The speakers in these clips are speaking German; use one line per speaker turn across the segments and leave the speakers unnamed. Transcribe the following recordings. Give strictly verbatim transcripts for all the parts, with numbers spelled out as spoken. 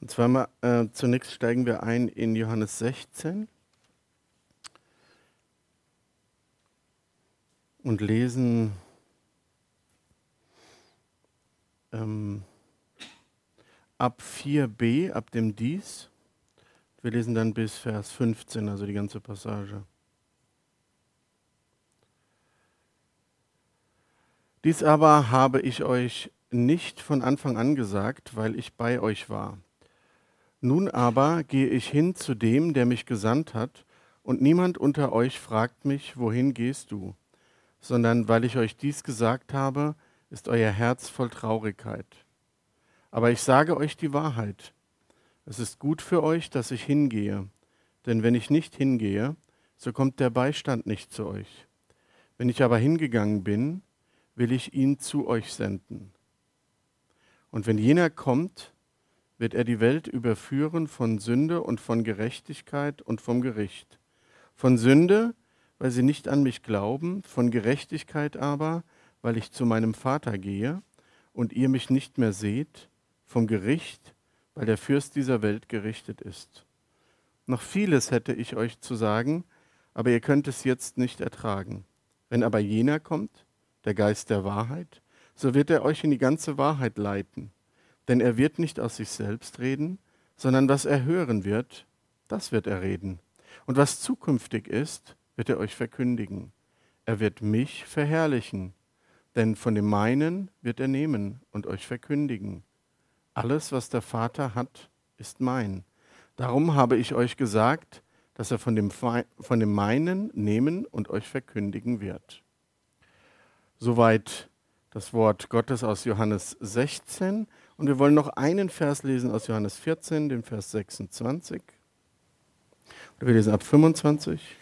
Und zwar mal, äh, zunächst steigen wir ein in Johannes sechzehn und lesen ähm, ab vier b, ab dem Dies. Wir lesen dann bis Vers fünfzehn, also die ganze Passage. Dies aber habe ich euch nicht von Anfang an gesagt, weil ich bei euch war. Nun aber gehe ich hin zu dem, der mich gesandt hat, und niemand unter euch fragt mich, wohin gehst du? Sondern weil ich euch dies gesagt habe, ist euer Herz voll Traurigkeit. Aber ich sage euch die Wahrheit. Es ist gut für euch, dass ich hingehe, denn wenn ich nicht hingehe, so kommt der Beistand nicht zu euch. Wenn ich aber hingegangen bin, will ich ihn zu euch senden. Und wenn jener kommt, wird er die Welt überführen von Sünde und von Gerechtigkeit und vom Gericht. Von Sünde, weil sie nicht an mich glauben, von Gerechtigkeit aber, weil ich zu meinem Vater gehe und ihr mich nicht mehr seht, vom Gericht, weil der Fürst dieser Welt gerichtet ist. Noch vieles hätte ich euch zu sagen, aber ihr könnt es jetzt nicht ertragen. Wenn aber jener kommt, der Geist der Wahrheit, so wird er euch in die ganze Wahrheit leiten. Denn er wird nicht aus sich selbst reden, sondern was er hören wird, das wird er reden. Und was zukünftig ist, wird er euch verkündigen. Er wird mich verherrlichen, denn von dem meinen wird er nehmen und euch verkündigen. Alles, was der Vater hat, ist mein. Darum habe ich euch gesagt, dass er von dem, Fe- von dem meinen nehmen und euch verkündigen wird. Soweit das Wort Gottes aus Johannes sechzehn. Und wir wollen noch einen Vers lesen aus Johannes vierzehn, den Vers sechsundzwanzig. Oder wir lesen ab fünfundzwanzig.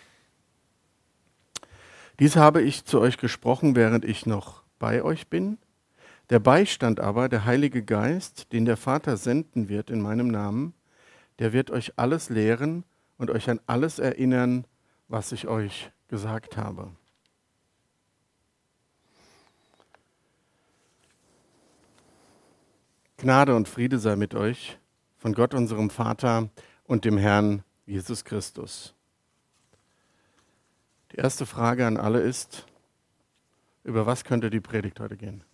Dies habe ich zu euch gesprochen, während ich noch bei euch bin. Der Beistand aber, der Heilige Geist, den der Vater senden wird in meinem Namen, der wird euch alles lehren und euch an alles erinnern, was ich euch gesagt habe. Gnade und Friede sei mit euch von Gott, unserem Vater und dem Herrn Jesus Christus. Die erste Frage an alle ist, über was könnte die Predigt heute gehen?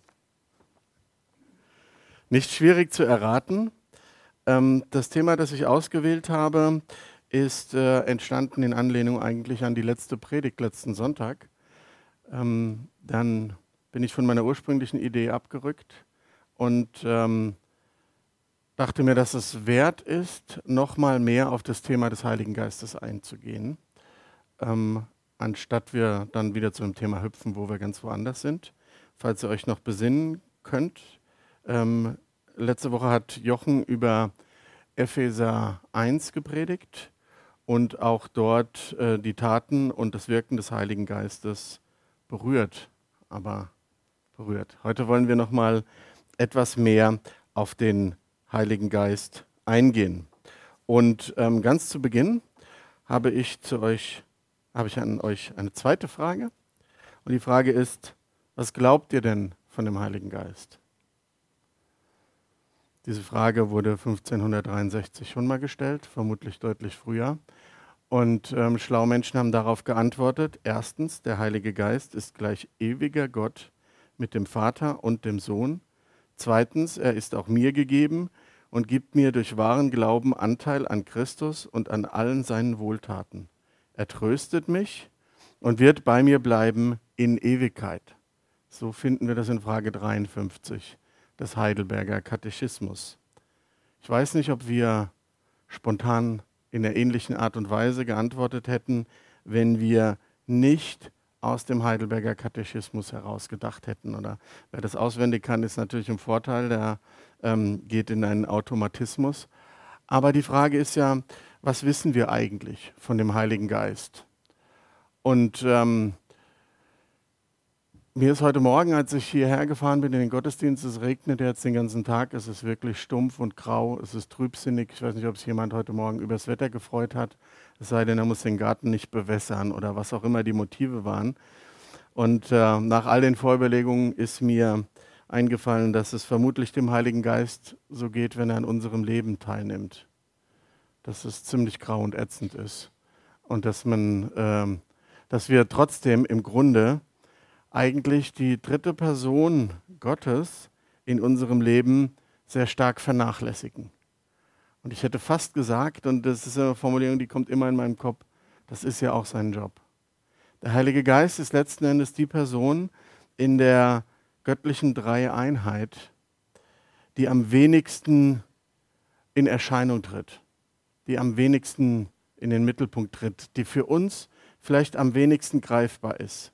Nicht schwierig zu erraten. Ähm, das Thema, das ich ausgewählt habe, ist äh, entstanden in Anlehnung eigentlich an die letzte Predigt letzten Sonntag. Ähm, dann bin ich von meiner ursprünglichen Idee abgerückt und ähm, dachte mir, dass es wert ist, nochmal mehr auf das Thema des Heiligen Geistes einzugehen, ähm, anstatt wir dann wieder zu einem Thema hüpfen, wo wir ganz woanders sind. Falls ihr euch noch besinnen könnt, ähm, letzte Woche hat Jochen über Epheser eins gepredigt und auch dort äh, die Taten und das Wirken des Heiligen Geistes berührt, aber berührt. Heute wollen wir nochmal etwas mehr auf den Heiligen Geist eingehen. Und ähm, ganz zu Beginn habe ich zu euch, habe ich an euch eine zweite Frage. Und die Frage ist, was glaubt ihr denn von dem Heiligen Geist? Diese Frage wurde fünfzehnhundertdreiundsechzig schon mal gestellt, vermutlich deutlich früher. Und ähm, schlaue Menschen haben darauf geantwortet, erstens, der Heilige Geist ist gleich ewiger Gott mit dem Vater und dem Sohn. Zweitens, er ist auch mir gegeben und gibt mir durch wahren Glauben Anteil an Christus und an allen seinen Wohltaten. Er tröstet mich und wird bei mir bleiben in Ewigkeit. So finden wir das in Frage dreiundfünfzig des Heidelberger Katechismus. Ich weiß nicht, ob wir spontan in der ähnlichen Art und Weise geantwortet hätten, wenn wir nicht aus dem Heidelberger Katechismus heraus gedacht hätten. Oder wer das auswendig kann, ist natürlich im Vorteil, der ähm, geht in einen Automatismus. Aber die Frage ist ja, was wissen wir eigentlich von dem Heiligen Geist? Und ähm, mir ist heute Morgen, als ich hierher gefahren bin in den Gottesdienst, es regnet jetzt den ganzen Tag, es ist wirklich stumpf und grau, es ist trübsinnig. Ich weiß nicht, ob sich jemand heute Morgen über das Wetter gefreut hat, es sei denn, er muss den Garten nicht bewässern oder was auch immer die Motive waren. Und äh, nach all den Vorüberlegungen ist mir eingefallen, dass es vermutlich dem Heiligen Geist so geht, wenn er an unserem Leben teilnimmt. Dass es ziemlich grau und ätzend ist. Und dass man, ähm, dass wir trotzdem im Grunde eigentlich die dritte Person Gottes in unserem Leben sehr stark vernachlässigen. Und ich hätte fast gesagt, und das ist eine Formulierung, die kommt immer in meinem Kopf, das ist ja auch sein Job. Der Heilige Geist ist letzten Endes die Person in der göttlichen Dreieinheit, die am wenigsten in Erscheinung tritt, die am wenigsten in den Mittelpunkt tritt, die für uns vielleicht am wenigsten greifbar ist.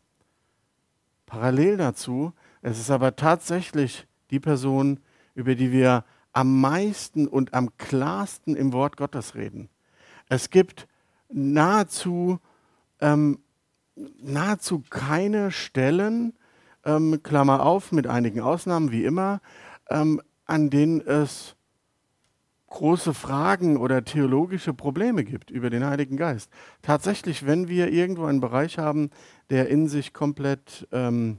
Parallel dazu, es ist aber tatsächlich die Person, über die wir am meisten und am klarsten im Wort Gottes reden. Es gibt nahezu, ähm, nahezu keine Stellen, ähm, Klammer auf, mit einigen Ausnahmen wie immer, ähm, an denen es große Fragen oder theologische Probleme gibt über den Heiligen Geist. Tatsächlich, wenn wir irgendwo einen Bereich haben, der in sich komplett ähm,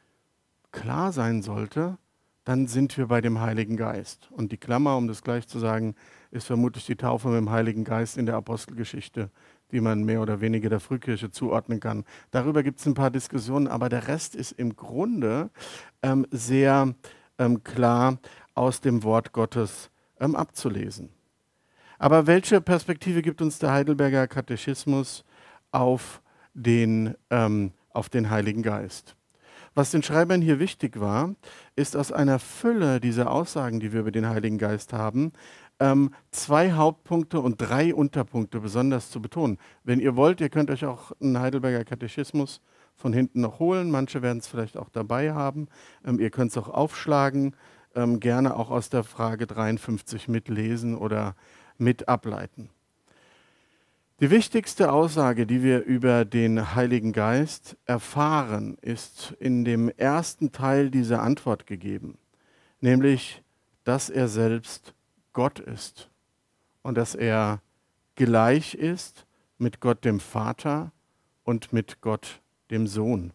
klar sein sollte, dann sind wir bei dem Heiligen Geist. Und die Klammer, um das gleich zu sagen, ist vermutlich die Taufe mit dem Heiligen Geist in der Apostelgeschichte, die man mehr oder weniger der Frühkirche zuordnen kann. Darüber gibt es ein paar Diskussionen, aber der Rest ist im Grunde ähm, sehr ähm, klar aus dem Wort Gottes ähm, abzulesen. Aber welche Perspektive gibt uns der Heidelberger Katechismus auf den, ähm, auf den Heiligen Geist? Was den Schreibern hier wichtig war, ist aus einer Fülle dieser Aussagen, die wir über den Heiligen Geist haben, ähm, zwei Hauptpunkte und drei Unterpunkte besonders zu betonen. Wenn ihr wollt, ihr könnt euch auch einen Heidelberger Katechismus von hinten noch holen. Manche werden es vielleicht auch dabei haben. Ähm, ihr könnt es auch aufschlagen, ähm, gerne auch aus der Frage dreiundfünfzig mitlesen oder mit ableiten. Die wichtigste Aussage, die wir über den Heiligen Geist erfahren, ist in dem ersten Teil dieser Antwort gegeben, nämlich, dass er selbst Gott ist und dass er gleich ist mit Gott dem Vater und mit Gott dem Sohn.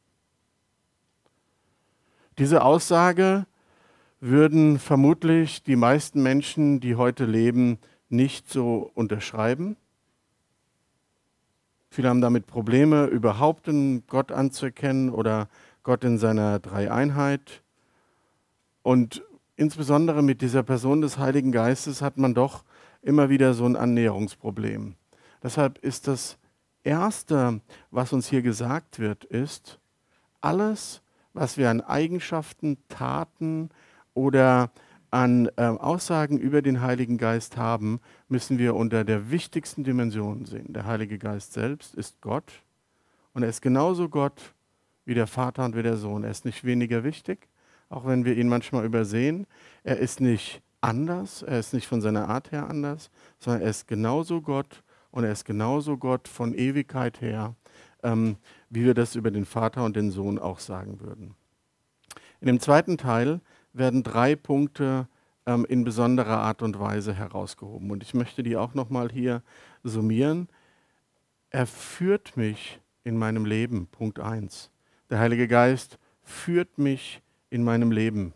Diese Aussage würden vermutlich die meisten Menschen, die heute leben, nicht so unterschreiben. Viele haben damit Probleme, überhaupt einen Gott anzuerkennen oder Gott in seiner Dreieinheit. Und insbesondere mit dieser Person des Heiligen Geistes hat man doch immer wieder so ein Annäherungsproblem. Deshalb ist das Erste, was uns hier gesagt wird, ist, alles, was wir an Eigenschaften, Taten oder an äh, Aussagen über den Heiligen Geist haben, müssen wir unter der wichtigsten Dimension sehen. Der Heilige Geist selbst ist Gott und er ist genauso Gott wie der Vater und wie der Sohn. Er ist nicht weniger wichtig, auch wenn wir ihn manchmal übersehen. Er ist nicht anders, er ist nicht von seiner Art her anders, sondern er ist genauso Gott und er ist genauso Gott von Ewigkeit her, ähm, wie wir das über den Vater und den Sohn auch sagen würden. In dem zweiten Teil werden drei Punkte ähm, in besonderer Art und Weise herausgehoben. Und ich möchte die auch nochmal hier summieren. Er führt mich in meinem Leben, Punkt eins. Der Heilige Geist führt mich in meinem Leben.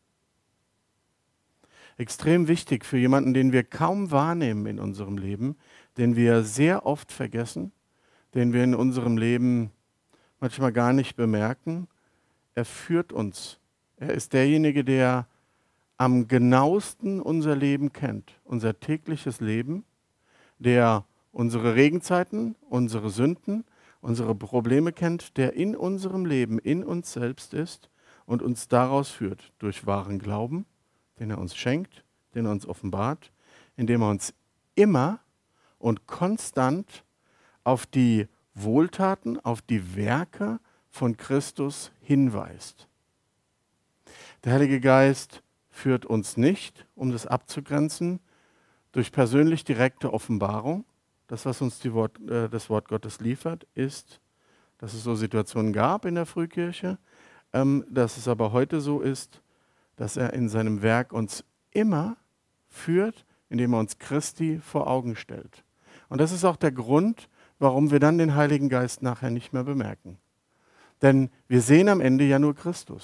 Extrem wichtig für jemanden, den wir kaum wahrnehmen in unserem Leben, den wir sehr oft vergessen, den wir in unserem Leben manchmal gar nicht bemerken. Er führt uns. Er ist derjenige, der am genauesten unser Leben kennt, unser tägliches Leben, der unsere Regenzeiten, unsere Sünden, unsere Probleme kennt, der in unserem Leben, in uns selbst ist und uns daraus führt, durch wahren Glauben, den er uns schenkt, den er uns offenbart, indem er uns immer und konstant auf die Wohltaten, auf die Werke von Christus hinweist. Der Heilige Geist führt uns nicht, um das abzugrenzen, durch persönlich direkte Offenbarung. Das, was uns die Wort, äh, das Wort Gottes liefert, ist, dass es so Situationen gab in der Frühkirche, ähm, dass es aber heute so ist, dass er in seinem Werk uns immer führt, indem er uns Christi vor Augen stellt. Und das ist auch der Grund, warum wir dann den Heiligen Geist nachher nicht mehr bemerken. Denn wir sehen am Ende ja nur Christus.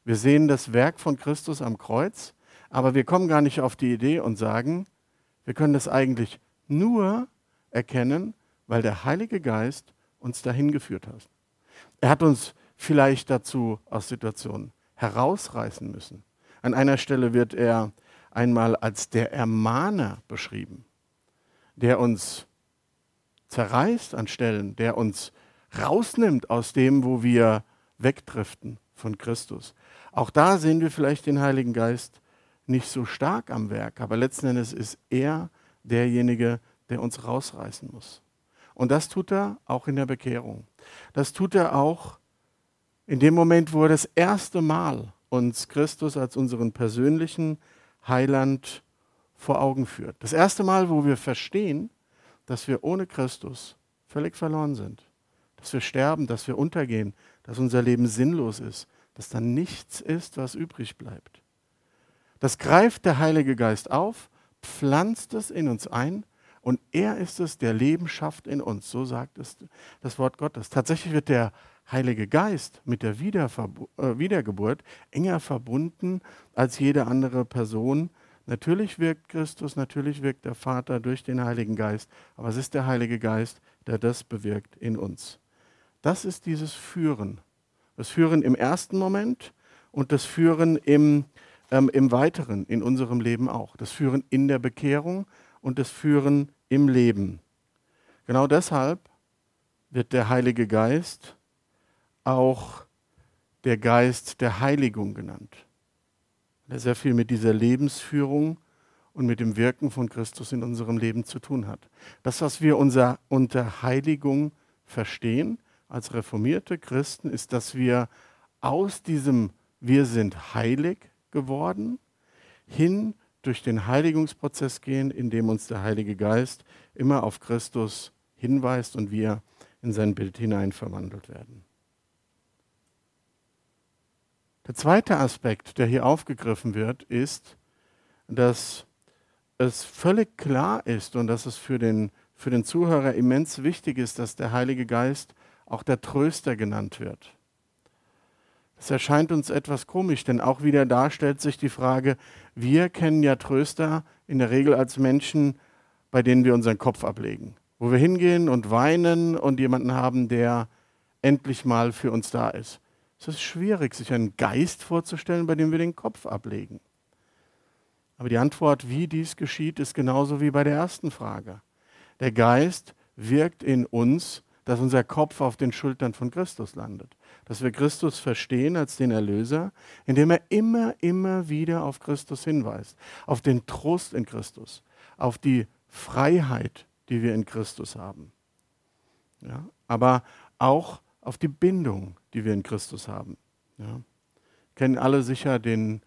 Wir sehen das Werk von Christus am Kreuz, aber wir kommen gar nicht auf die Idee und sagen, wir können das eigentlich nur erkennen, weil der Heilige Geist uns dahin geführt hat. Er hat uns vielleicht dazu aus Situationen herausreißen müssen. An einer Stelle wird er einmal als der Ermahner beschrieben, der uns zerreißt an Stellen, der uns rausnimmt aus dem, wo wir wegdriften von Christus. Auch da sehen wir vielleicht den Heiligen Geist nicht so stark am Werk, aber letzten Endes ist er derjenige, der uns rausreißen muss. Und das tut er auch in der Bekehrung. Das tut er auch in dem Moment, wo er das erste Mal uns Christus als unseren persönlichen Heiland vor Augen führt. Das erste Mal, wo wir verstehen, dass wir ohne Christus völlig verloren sind. Dass wir sterben, dass wir untergehen, dass unser Leben sinnlos ist, dass da nichts ist, was übrig bleibt. Das greift der Heilige Geist auf, pflanzt es in uns ein und er ist es, der Leben schafft in uns. So sagt es das Wort Gottes. Tatsächlich wird der Heilige Geist mit der Wiederverbu- äh, Wiedergeburt enger verbunden als jede andere Person. Natürlich wirkt Christus, natürlich wirkt der Vater durch den Heiligen Geist, aber es ist der Heilige Geist, der das bewirkt in uns. Das ist dieses Führen. Das Führen im ersten Moment und das Führen im, ähm, im Weiteren, in unserem Leben auch. Das Führen in der Bekehrung und das Führen im Leben. Genau deshalb wird der Heilige Geist auch der Geist der Heiligung genannt. Der sehr viel mit dieser Lebensführung und mit dem Wirken von Christus in unserem Leben zu tun hat. Das, was wir unser, unter Heiligung verstehen als reformierte Christen, ist, dass wir aus diesem Wir sind heilig geworden hin durch den Heiligungsprozess gehen, in dem uns der Heilige Geist immer auf Christus hinweist und wir in sein Bild hinein verwandelt werden. Der zweite Aspekt, der hier aufgegriffen wird, ist, dass es völlig klar ist und dass es für den, für den Zuhörer immens wichtig ist, dass der Heilige Geist auch der Tröster genannt wird. Das erscheint uns etwas komisch, denn auch wieder da stellt sich die Frage, wir kennen ja Tröster in der Regel als Menschen, bei denen wir unseren Kopf ablegen, wo wir hingehen und weinen und jemanden haben, der endlich mal für uns da ist. Es ist schwierig, sich einen Geist vorzustellen, bei dem wir den Kopf ablegen. Aber die Antwort, wie dies geschieht, ist genauso wie bei der ersten Frage. Der Geist wirkt in uns, dass unser Kopf auf den Schultern von Christus landet. Dass wir Christus verstehen als den Erlöser, indem er immer, immer wieder auf Christus hinweist. Auf den Trost in Christus, auf die Freiheit, die wir in Christus haben. Ja, aber auch auf die Bindung, die wir in Christus haben. Ja. Kennen alle sicher den,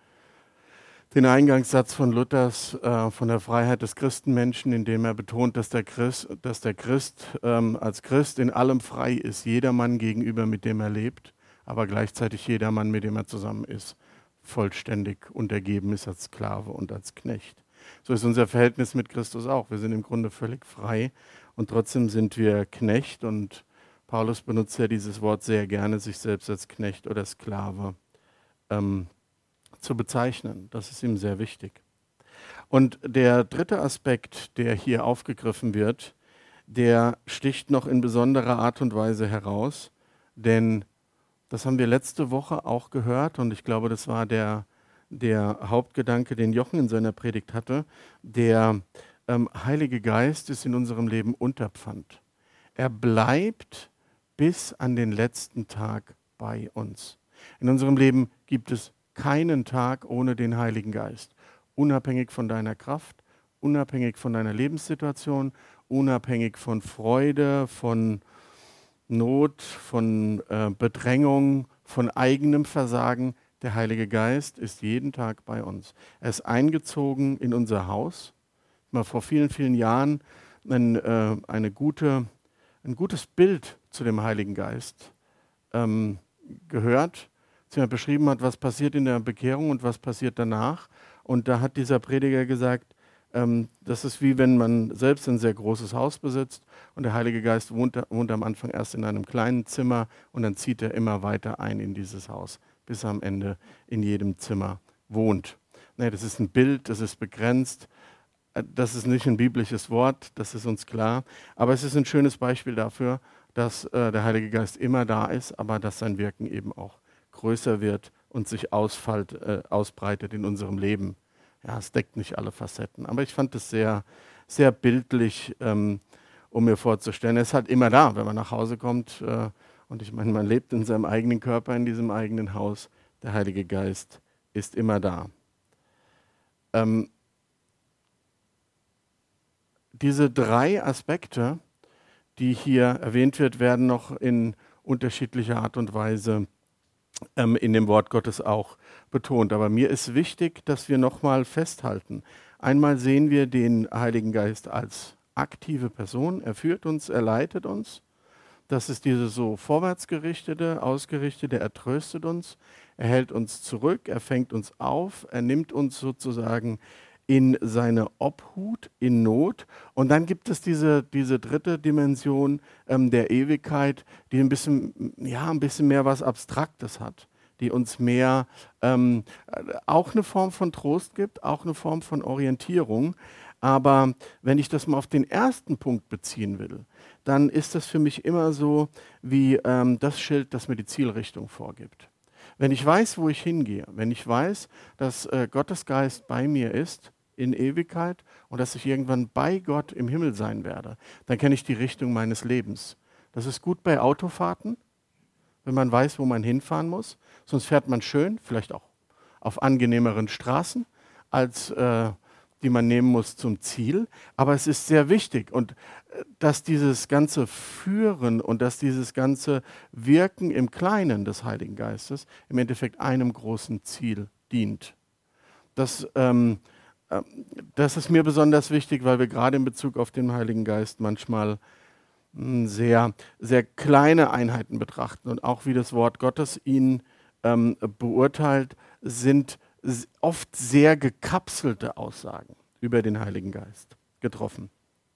den Eingangssatz von Luthers äh, von der Freiheit des Christenmenschen, in dem er betont, dass der Christ, dass der Christ ähm, als Christ in allem frei ist, jedermann gegenüber, mit dem er lebt, aber gleichzeitig jedermann, mit dem er zusammen ist, vollständig untergeben ist als Sklave und als Knecht. So ist unser Verhältnis mit Christus auch. Wir sind im Grunde völlig frei und trotzdem sind wir Knecht, und Paulus benutzt ja dieses Wort sehr gerne, sich selbst als Knecht oder Sklave ähm, zu bezeichnen. Das ist ihm sehr wichtig. Und der dritte Aspekt, der hier aufgegriffen wird, der sticht noch in besonderer Art und Weise heraus, denn das haben wir letzte Woche auch gehört und ich glaube, das war der, der Hauptgedanke, den Jochen in seiner Predigt hatte. Der ähm, Heilige Geist ist in unserem Leben Unterpfand. Er bleibt bis an den letzten Tag bei uns. In unserem Leben gibt es keinen Tag ohne den Heiligen Geist. Unabhängig von deiner Kraft, unabhängig von deiner Lebenssituation, unabhängig von Freude, von Not, von äh, Bedrängung, von eigenem Versagen. Der Heilige Geist ist jeden Tag bei uns. Er ist eingezogen in unser Haus. Mal vor vielen, vielen Jahren ein, äh, eine gute, ein gutes Bild zu dem Heiligen Geist ähm, gehört, als jemand beschrieben hat, was passiert in der Bekehrung und was passiert danach. Und da hat dieser Prediger gesagt, ähm, das ist wie wenn man selbst ein sehr großes Haus besitzt und der Heilige Geist wohnt, wohnt am Anfang erst in einem kleinen Zimmer und dann zieht er immer weiter ein in dieses Haus, bis er am Ende in jedem Zimmer wohnt. Nee, das ist ein Bild, das ist begrenzt. Das ist nicht ein biblisches Wort, das ist uns klar. Aber es ist ein schönes Beispiel dafür, dass äh, der Heilige Geist immer da ist, aber dass sein Wirken eben auch größer wird und sich ausfalt, äh, ausbreitet in unserem Leben. Ja, es deckt nicht alle Facetten. Aber ich fand es sehr, sehr bildlich, ähm, um mir vorzustellen. Er ist halt immer da, wenn man nach Hause kommt. Äh, und ich meine, man lebt in seinem eigenen Körper, in diesem eigenen Haus. Der Heilige Geist ist immer da. Ähm, diese drei Aspekte, die hier erwähnt wird, werden noch in unterschiedlicher Art und Weise ähm, in dem Wort Gottes auch betont. Aber mir ist wichtig, dass wir nochmal festhalten. Einmal sehen wir den Heiligen Geist als aktive Person. Er führt uns, er leitet uns. Das ist diese so vorwärtsgerichtete, ausgerichtete, er tröstet uns, er hält uns zurück, er fängt uns auf, er nimmt uns sozusagen in seine Obhut, in Not. Und dann gibt es diese, diese dritte Dimension ähm, der Ewigkeit, die ein bisschen, ja, ein bisschen mehr was Abstraktes hat, die uns mehr ähm, auch eine Form von Trost gibt, auch eine Form von Orientierung. Aber wenn ich das mal auf den ersten Punkt beziehen will, dann ist das für mich immer so wie ähm, das Schild, das mir die Zielrichtung vorgibt. Wenn ich weiß, wo ich hingehe, wenn ich weiß, dass äh, Gottes Geist bei mir ist in Ewigkeit und dass ich irgendwann bei Gott im Himmel sein werde, dann kenne ich die Richtung meines Lebens. Das ist gut bei Autofahrten, wenn man weiß, wo man hinfahren muss. Sonst fährt man schön, vielleicht auch auf angenehmeren Straßen, als äh, die man nehmen muss zum Ziel. Aber es ist sehr wichtig, und äh, dass dieses ganze Führen und dass dieses ganze Wirken im Kleinen des Heiligen Geistes im Endeffekt einem großen Ziel dient. Das, ähm, äh, das ist mir besonders wichtig, weil wir gerade in Bezug auf den Heiligen Geist manchmal mh, sehr, sehr kleine Einheiten betrachten. Und auch wie das Wort Gottes ihn ähm, beurteilt, sind oft sehr gekapselte Aussagen über den Heiligen Geist getroffen.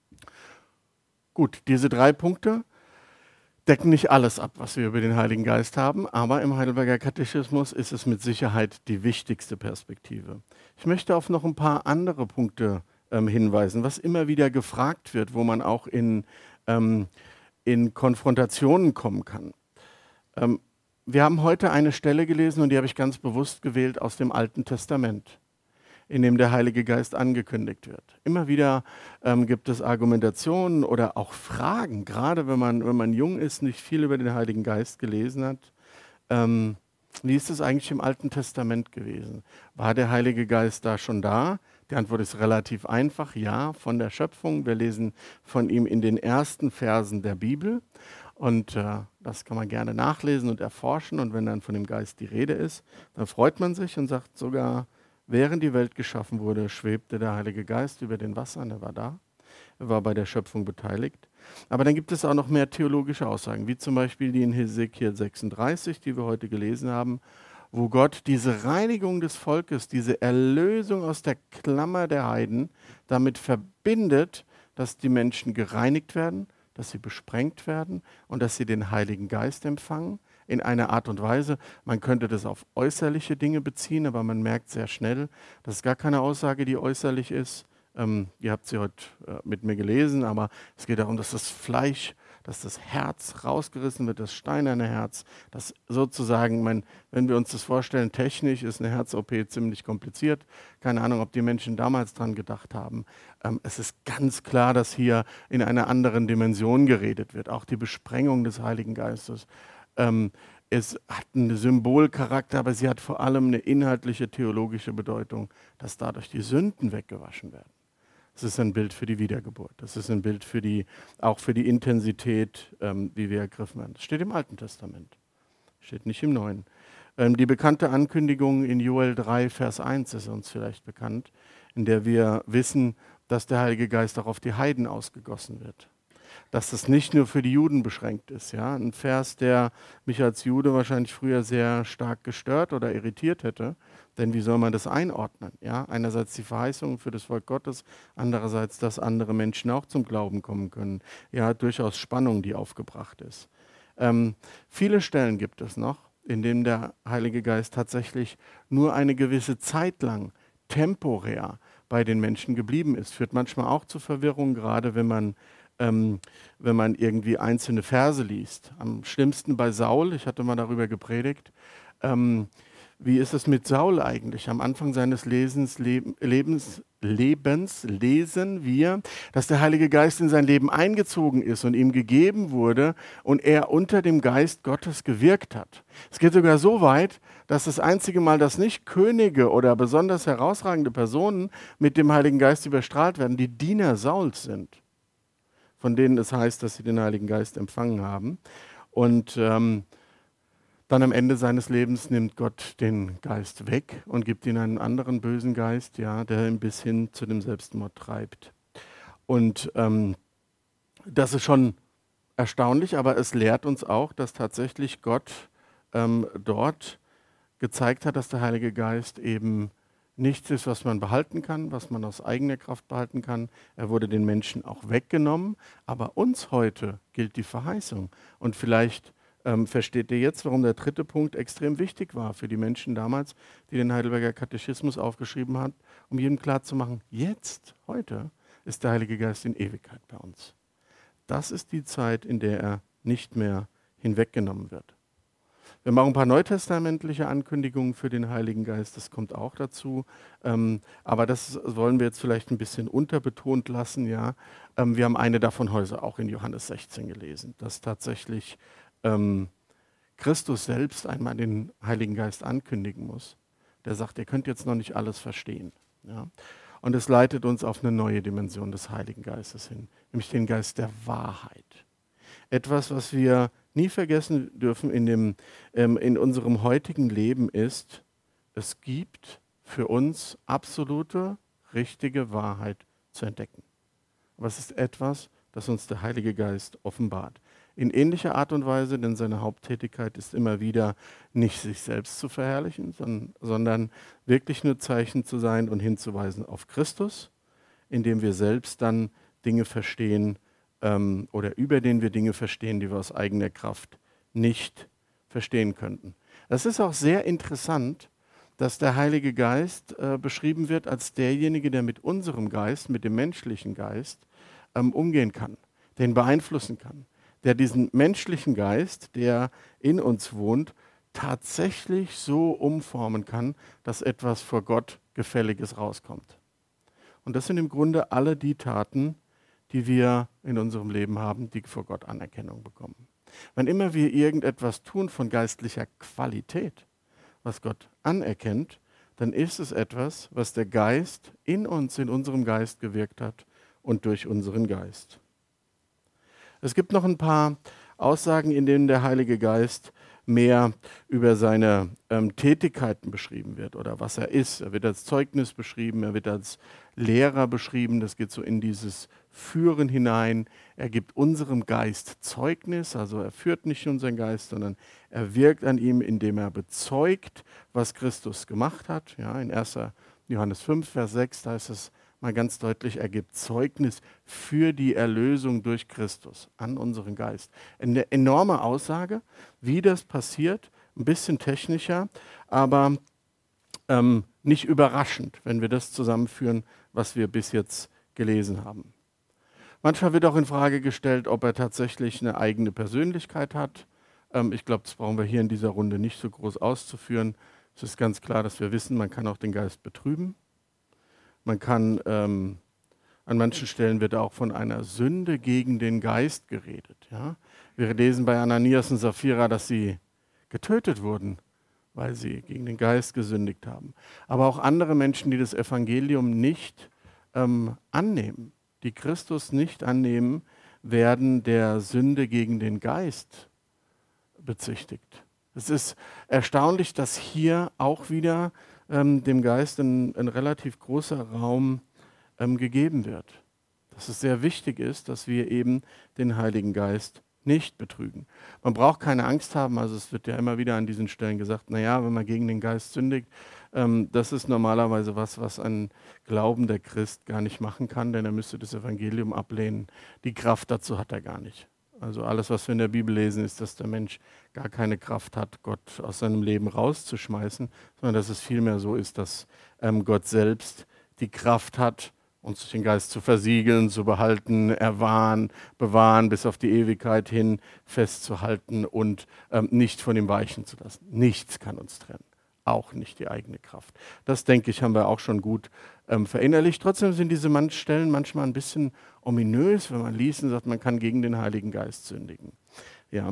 Gut, diese drei Punkte decken nicht alles ab, was wir über den Heiligen Geist haben, aber im Heidelberger Katechismus ist es mit Sicherheit die wichtigste Perspektive. Ich möchte auf noch ein paar andere Punkte ähm, hinweisen, was immer wieder gefragt wird, wo man auch in, ähm, in Konfrontationen kommen kann. Ähm, Wir haben heute eine Stelle gelesen, und die habe ich ganz bewusst gewählt, aus dem Alten Testament, in dem der Heilige Geist angekündigt wird. Immer wieder ähm, gibt es Argumentationen oder auch Fragen, gerade wenn man, wenn man jung ist, nicht viel über den Heiligen Geist gelesen hat. Ähm, wie ist es eigentlich im Alten Testament gewesen? War der Heilige Geist da schon da? Die Antwort ist relativ einfach, ja, von der Schöpfung. Wir lesen von ihm in den ersten Versen der Bibel. Und äh, das kann man gerne nachlesen und erforschen. Und wenn dann von dem Geist die Rede ist, dann freut man sich und sagt, sogar während die Welt geschaffen wurde, schwebte der Heilige Geist über den Wassern. Er war da, er war bei der Schöpfung beteiligt. Aber dann gibt es auch noch mehr theologische Aussagen, wie zum Beispiel die in Hesekiel sechsunddreißig, die wir heute gelesen haben, wo Gott diese Reinigung des Volkes, diese Erlösung aus der Klammer der Heiden damit verbindet, dass die Menschen gereinigt werden, dass sie besprengt werden und dass sie den Heiligen Geist empfangen in einer Art und Weise. Man könnte das auf äußerliche Dinge beziehen, aber man merkt sehr schnell, das ist gar keine Aussage, die äußerlich ist. Ähm, ihr habt sie heute äh, mit mir gelesen, aber es geht darum, dass das Fleisch, dass das Herz rausgerissen wird, das steinerne Herz, das sozusagen, mein, wenn wir uns das vorstellen, technisch ist eine Herz-O P ziemlich kompliziert. Keine Ahnung, ob die Menschen damals dran gedacht haben. Ähm, es ist ganz klar, dass hier in einer anderen Dimension geredet wird. Auch die Besprengung des Heiligen Geistes. Ähm, es hat einen Symbolcharakter, aber sie hat vor allem eine inhaltliche, theologische Bedeutung, dass dadurch die Sünden weggewaschen werden. Das ist ein Bild für die Wiedergeburt. Das ist ein Bild für die, auch für die Intensität, ähm, wie wir ergriffen werden. Das steht im Alten Testament, steht nicht im Neuen. Ähm, die bekannte Ankündigung in Joel drei, Vers eins ist uns vielleicht bekannt, in der wir wissen, dass der Heilige Geist auch auf die Heiden ausgegossen wird. Dass das nicht nur für die Juden beschränkt ist. Ja? Ein Vers, der mich als Jude wahrscheinlich früher sehr stark gestört oder irritiert hätte. Denn wie soll man das einordnen? Ja? Einerseits die Verheißungen für das Volk Gottes, andererseits, dass andere Menschen auch zum Glauben kommen können. Ja, durchaus Spannung, die aufgebracht ist. Ähm, viele Stellen gibt es noch, in dem der Heilige Geist tatsächlich nur eine gewisse Zeit lang temporär bei den Menschen geblieben ist. Führt manchmal auch zu Verwirrung, gerade wenn man, ähm, wenn man irgendwie einzelne Verse liest. Am schlimmsten bei Saul, ich hatte mal darüber gepredigt, ähm, wie ist es mit Saul eigentlich? Am Anfang seines Lesens, Leb Lebens, Lebens lesen wir, dass der Heilige Geist in sein Leben eingezogen ist und ihm gegeben wurde und er unter dem Geist Gottes gewirkt hat. Es geht sogar so weit, dass das einzige Mal, dass nicht Könige oder besonders herausragende Personen mit dem Heiligen Geist überstrahlt werden, die Diener Sauls sind, von denen es heißt, dass sie den Heiligen Geist empfangen haben. Und ähm, dann am Ende seines Lebens nimmt Gott den Geist weg und gibt ihm einen anderen bösen Geist, ja, der ihn bis hin zu dem Selbstmord treibt. Und ähm, das ist schon erstaunlich, aber es lehrt uns auch, dass tatsächlich Gott ähm, dort gezeigt hat, dass der Heilige Geist eben nichts ist, was man behalten kann, was man aus eigener Kraft behalten kann. Er wurde den Menschen auch weggenommen, aber uns heute gilt die Verheißung. Und vielleicht Ähm, versteht ihr jetzt, warum der dritte Punkt extrem wichtig war für die Menschen damals, die den Heidelberger Katechismus aufgeschrieben hat, um jedem klarzumachen, jetzt, heute, ist der Heilige Geist in Ewigkeit bei uns. Das ist die Zeit, in der er nicht mehr hinweggenommen wird. Wir machen ein paar neutestamentliche Ankündigungen für den Heiligen Geist, das kommt auch dazu. Ähm, aber das wollen wir jetzt vielleicht ein bisschen unterbetont lassen. Ja? Ähm, wir haben eine davon heute auch in Johannes sechzehn gelesen, dass tatsächlich ähm, Christus selbst einmal den Heiligen Geist ankündigen muss. Der sagt, ihr könnt jetzt noch nicht alles verstehen. Ja? Und es leitet uns auf eine neue Dimension des Heiligen Geistes hin, nämlich den Geist der Wahrheit. Etwas, was wir nie vergessen dürfen in, dem, ähm, in unserem heutigen Leben ist, es gibt für uns absolute, richtige Wahrheit zu entdecken. Aber es ist etwas, das uns der Heilige Geist offenbart. In ähnlicher Art und Weise, denn seine Haupttätigkeit ist immer wieder nicht sich selbst zu verherrlichen, sondern, sondern wirklich nur Zeichen zu sein und hinzuweisen auf Christus, indem wir selbst dann Dinge verstehen ähm, oder über den wir Dinge verstehen, die wir aus eigener Kraft nicht verstehen könnten. Es ist auch sehr interessant, dass der Heilige Geist äh, beschrieben wird als derjenige, der mit unserem Geist, mit dem menschlichen Geist, ähm, umgehen kann, den beeinflussen kann, der diesen menschlichen Geist, der in uns wohnt, tatsächlich so umformen kann, dass etwas vor Gott Gefälliges rauskommt. Und das sind im Grunde alle die Taten, die wir in unserem Leben haben, die vor Gott Anerkennung bekommen. Wann immer wir irgendetwas tun von geistlicher Qualität, was Gott anerkennt, dann ist es etwas, was der Geist in uns, in unserem Geist gewirkt hat und durch unseren Geist. Es gibt noch ein paar Aussagen, in denen der Heilige Geist mehr über seine ähm, Tätigkeiten beschrieben wird oder was er ist. Er wird als Zeugnis beschrieben, er wird als Lehrer beschrieben, das geht so in dieses Führen hinein. Er gibt unserem Geist Zeugnis, also er führt nicht unseren Geist, sondern er wirkt an ihm, indem er bezeugt, was Christus gemacht hat. Ja, in erster Johannes fünf, Vers sechs, da ist es mal ganz deutlich, er gibt Zeugnis für die Erlösung durch Christus an unseren Geist. Eine enorme Aussage, wie das passiert, ein bisschen technischer, aber ähm, nicht überraschend, wenn wir das zusammenführen, was wir bis jetzt gelesen haben. Manchmal wird auch in Frage gestellt, ob er tatsächlich eine eigene Persönlichkeit hat. Ähm, ich glaube, das brauchen wir hier in dieser Runde nicht so groß auszuführen. Es ist ganz klar, dass wir wissen, man kann auch den Geist betrüben. Man kann, ähm, an manchen Stellen wird auch von einer Sünde gegen den Geist geredet. Ja? Wir lesen bei Ananias und Sapphira, dass sie getötet wurden, weil sie gegen den Geist gesündigt haben. Aber auch andere Menschen, die das Evangelium nicht ähm, annehmen, die Christus nicht annehmen, werden der Sünde gegen den Geist bezichtigt. Es ist erstaunlich, dass hier auch wieder ähm, dem Geist ein, ein relativ großer Raum ähm, gegeben wird. Dass es sehr wichtig ist, dass wir eben den Heiligen Geist nicht betrügen. Man braucht keine Angst haben, also es wird ja immer wieder an diesen Stellen gesagt, naja, wenn man gegen den Geist sündigt, ähm, das ist normalerweise was, was ein glaubender Christ gar nicht machen kann, denn er müsste das Evangelium ablehnen. Die Kraft dazu hat er gar nicht. Also alles, was wir in der Bibel lesen, ist, dass der Mensch gar keine Kraft hat, Gott aus seinem Leben rauszuschmeißen, sondern dass es vielmehr so ist, dass ähm, Gott selbst die Kraft hat, uns durch den Geist zu versiegeln, zu behalten, erwahren, bewahren, bis auf die Ewigkeit hin festzuhalten und ähm, nicht von ihm weichen zu lassen. Nichts kann uns trennen, auch nicht die eigene Kraft. Das, denke ich, haben wir auch schon gut ähm, verinnerlicht. Trotzdem sind diese man- Stellen manchmal ein bisschen ominös, wenn man liest und sagt, man kann gegen den Heiligen Geist sündigen. Ja.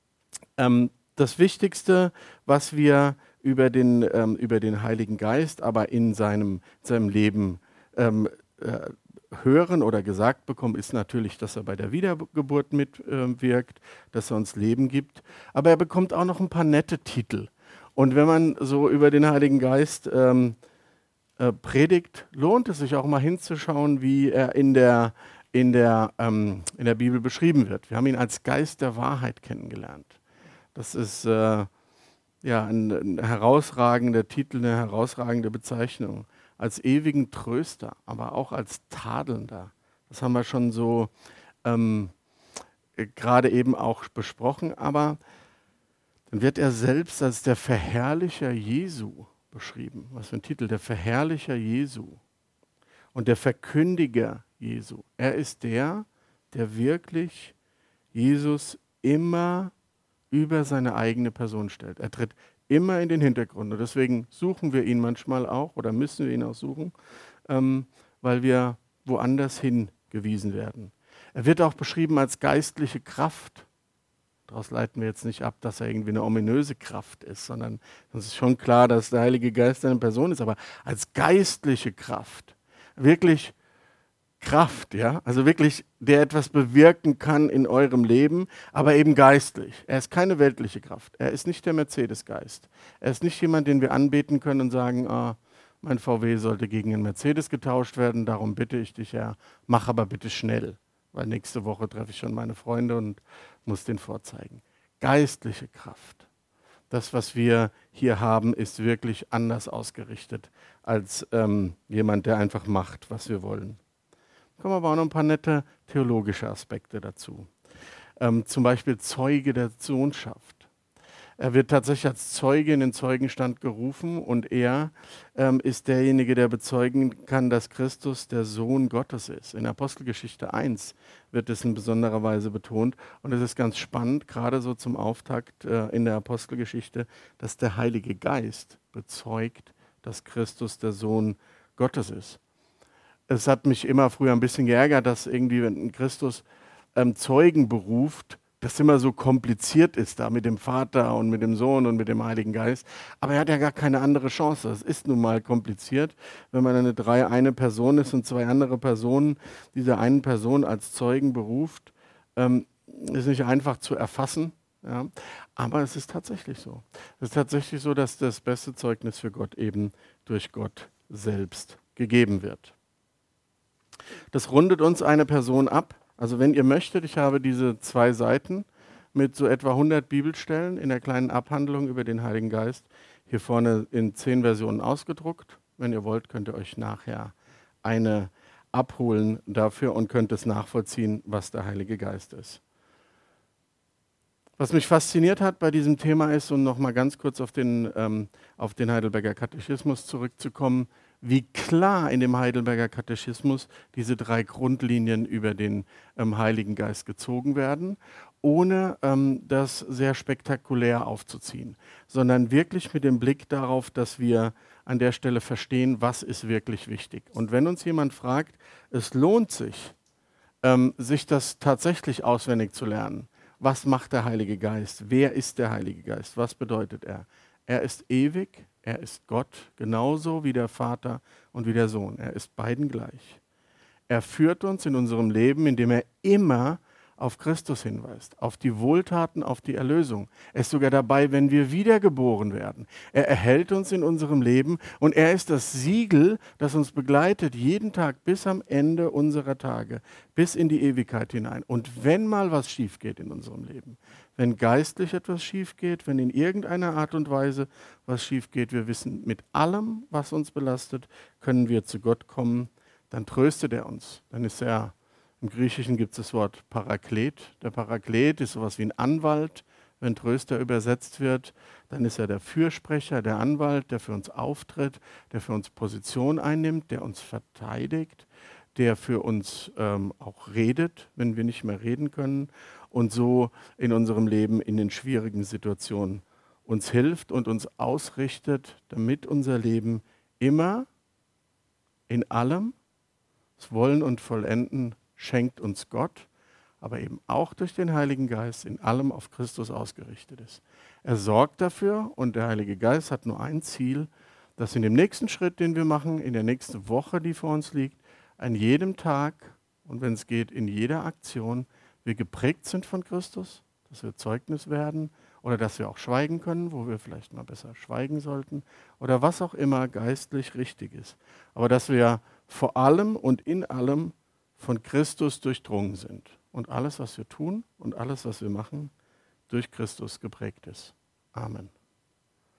Ähm, das Wichtigste, was wir über den, ähm, über den Heiligen Geist, aber in seinem, seinem Leben ähm, äh, hören oder gesagt bekommen, ist natürlich, dass er bei der Wiedergeburt mitwirkt, äh, dass er uns Leben gibt. Aber er bekommt auch noch ein paar nette Titel. Und wenn man so über den Heiligen Geist ähm, äh, predigt, lohnt es sich auch mal hinzuschauen, wie er in der, in, der, ähm, in der Bibel beschrieben wird. Wir haben ihn als Geist der Wahrheit kennengelernt. Das ist äh, ja ein, ein herausragender Titel, eine herausragende Bezeichnung. Als ewigen Tröster, aber auch als Tadelnder. Das haben wir schon so ähm, gerade eben auch besprochen. Aber dann wird er selbst als der Verherrlicher Jesu beschrieben. Was für ein Titel, der Verherrlicher Jesu und der Verkündiger Jesu. Er ist der, der wirklich Jesus immer über seine eigene Person stellt. Er tritt immer in den Hintergrund. Und deswegen suchen wir ihn manchmal auch oder müssen wir ihn auch suchen, ähm, weil wir woanders hingewiesen werden. Er wird auch beschrieben als geistliche Kraft. Daraus leiten wir jetzt nicht ab, dass er irgendwie eine ominöse Kraft ist, sondern es ist schon klar, dass der Heilige Geist eine Person ist, aber als geistliche Kraft. Wirklich Kraft, ja, also wirklich, der etwas bewirken kann in eurem Leben, aber eben geistlich. Er ist keine weltliche Kraft. Er ist nicht der Mercedes-Geist. Er ist nicht jemand, den wir anbeten können und sagen, ah, mein V W sollte gegen einen Mercedes getauscht werden, darum bitte ich dich, Herr, mach aber bitte schnell, weil nächste Woche treffe ich schon meine Freunde und muss den vorzeigen. Geistliche Kraft. Das, was wir hier haben, ist wirklich anders ausgerichtet als ähm, jemand, der einfach macht, was wir wollen. Kommen aber auch noch ein paar nette theologische Aspekte dazu. Ähm, zum Beispiel Zeuge der Sohnschaft. Er wird tatsächlich als Zeuge in den Zeugenstand gerufen und er ähm, ist derjenige, der bezeugen kann, dass Christus der Sohn Gottes ist. In Apostelgeschichte eins wird es in besonderer Weise betont und es ist ganz spannend, gerade so zum Auftakt äh, in der Apostelgeschichte, dass der Heilige Geist bezeugt, dass Christus der Sohn Gottes ist. Es hat mich immer früher ein bisschen geärgert, dass irgendwie, wenn Christus ähm, Zeugen beruft, das immer so kompliziert ist da mit dem Vater und mit dem Sohn und mit dem Heiligen Geist. Aber er hat ja gar keine andere Chance. Es ist nun mal kompliziert, wenn man eine drei eine Person ist und zwei andere Personen diese einen Person als Zeugen beruft. Ähm, ist nicht einfach zu erfassen. Ja, aber es ist tatsächlich so. Es ist tatsächlich so, dass das beste Zeugnis für Gott eben durch Gott selbst gegeben wird. Das rundet uns eine Person ab. Also wenn ihr möchtet, ich habe diese zwei Seiten mit so etwa hundert Bibelstellen in der kleinen Abhandlung über den Heiligen Geist hier vorne in zehn Versionen ausgedruckt. Wenn ihr wollt, könnt ihr euch nachher eine abholen dafür und könnt es nachvollziehen, was der Heilige Geist ist. Was mich fasziniert hat bei diesem Thema ist, um nochmal ganz kurz auf den, ähm, auf den Heidelberger Katechismus zurückzukommen, wie klar in dem Heidelberger Katechismus diese drei Grundlinien über den ähm, Heiligen Geist gezogen werden, ohne ähm, das sehr spektakulär aufzuziehen, sondern wirklich mit dem Blick darauf, dass wir an der Stelle verstehen, was ist wirklich wichtig. Und wenn uns jemand fragt, es lohnt sich, ähm, sich das tatsächlich auswendig zu lernen. Was macht der Heilige Geist? Wer ist der Heilige Geist? Was bedeutet er? Er ist ewig, er ist Gott, genauso wie der Vater und wie der Sohn. Er ist beiden gleich. Er führt uns in unserem Leben, indem er immer auf Christus hinweist, auf die Wohltaten, auf die Erlösung. Er ist sogar dabei, wenn wir wiedergeboren werden. Er erhält uns in unserem Leben und er ist das Siegel, das uns begleitet jeden Tag bis am Ende unserer Tage, bis in die Ewigkeit hinein. Und wenn mal was schief geht in unserem Leben, wenn geistlich etwas schief geht, wenn in irgendeiner Art und Weise was schief geht, wir wissen, mit allem, was uns belastet, können wir zu Gott kommen, dann tröstet er uns, dann ist er Im Griechischen gibt es das Wort Paraklet. Der Paraklet ist sowas wie ein Anwalt. Wenn Tröster übersetzt wird, dann ist er der Fürsprecher, der Anwalt, der für uns auftritt, der für uns Position einnimmt, der uns verteidigt, der für uns ähm, auch redet, wenn wir nicht mehr reden können und so in unserem Leben in den schwierigen Situationen uns hilft und uns ausrichtet, damit unser Leben immer in allem, das Wollen und Vollenden schenkt uns Gott, aber eben auch durch den Heiligen Geist in allem auf Christus ausgerichtet ist. Er sorgt dafür und der Heilige Geist hat nur ein Ziel, dass in dem nächsten Schritt, den wir machen, in der nächsten Woche, die vor uns liegt, an jedem Tag und wenn es geht, in jeder Aktion, wir geprägt sind von Christus, dass wir Zeugnis werden oder dass wir auch schweigen können, wo wir vielleicht mal besser schweigen sollten oder was auch immer geistlich richtig ist. Aber dass wir vor allem und in allem von Christus durchdrungen sind und alles, was wir tun und alles, was wir machen, durch Christus geprägt ist. Amen.